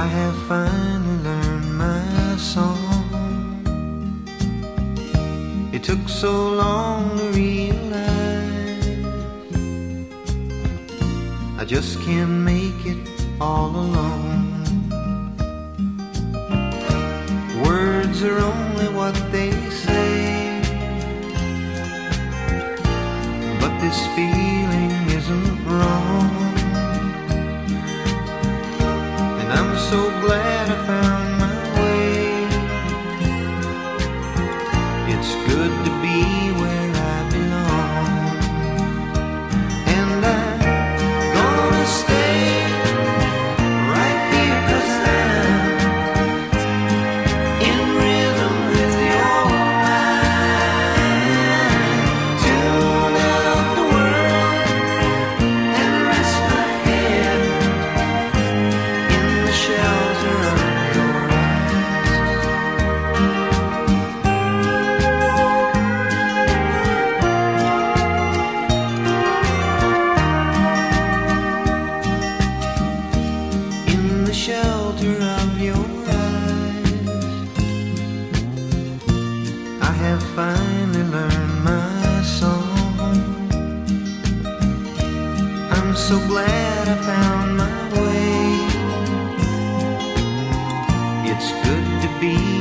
have finally learned my song. It took so long to realize I just can't make it all alone. Words are only what they say, but this feeling isn't wrong. And I'm so glad I found my way. It's good to be where I belong. And I'm gonna stay right here 'cause I'm in rhythm with your mind. Tune out the world and rest my head in the shelter of your eyes. In the shelter of your eyes, I have finally learned my song. I'm so glad I found my way. It's good to be